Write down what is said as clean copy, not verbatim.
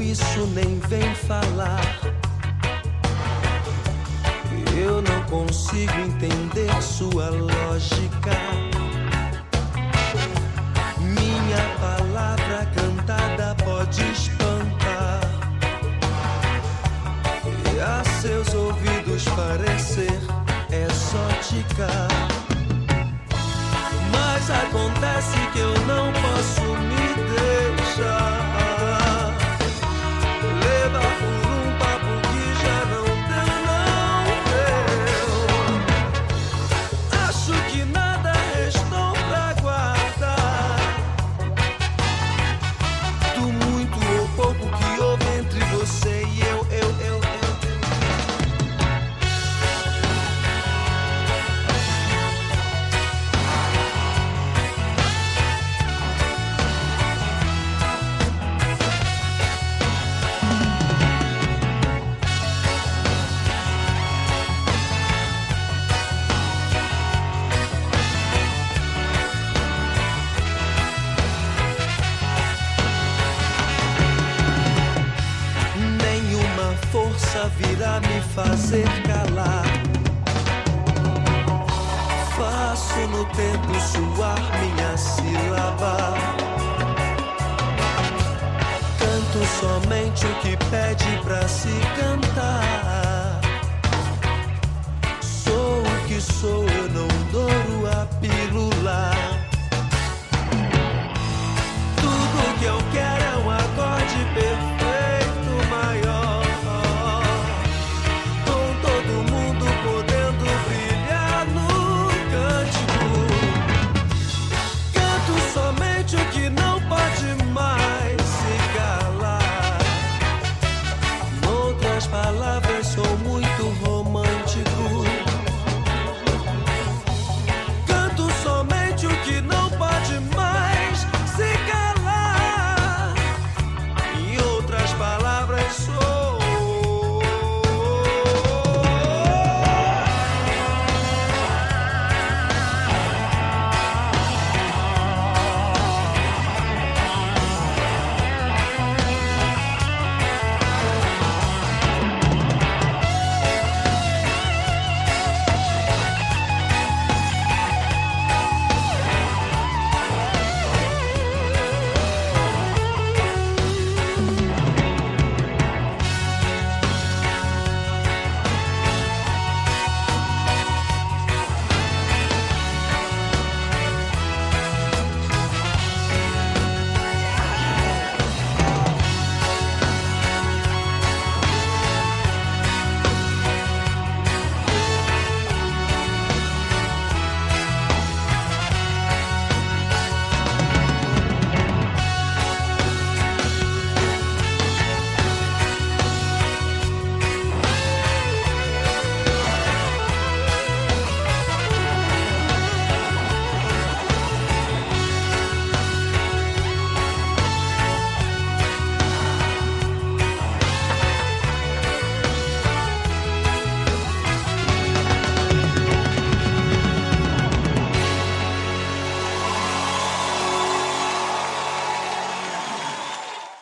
isso nem vem falar. Eu não consigo entender sua lógica. Minha palavra cantada pode espantar e a seus ouvidos parecer exótica. Mas acontece que eu não posso me deixar levar por um papo que já não deu, não deu. Acho que nada restou pra guardar do muito ou pouco que houve entre você e eu. Virá me fazer calar. Faço no tempo suar minha sílaba. Canto somente o que pede pra se cantar.